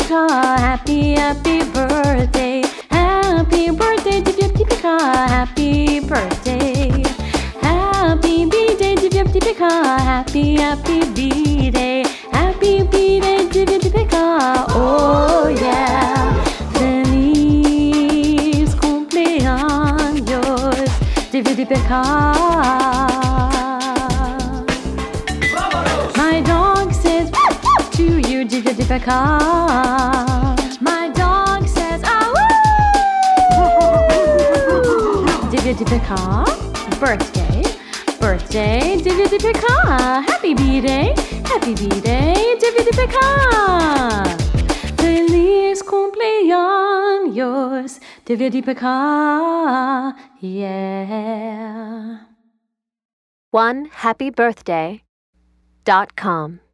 Divya happy, happy birthday. Happy birthday, Divya happy birthday. Happy B-Day, Divya happy, happy B-Day. Happy B-Day, Divya oh yeah. Feliz cumpleaños, Divya. My dog says to you, Divya. My dog says, ah woo! Divya. Birthday, birthday, Divya. Happy B-Day, happy B-Day, Divya. Feliz cumpleaños, Divya. Yeah. OneHappyBirthday.com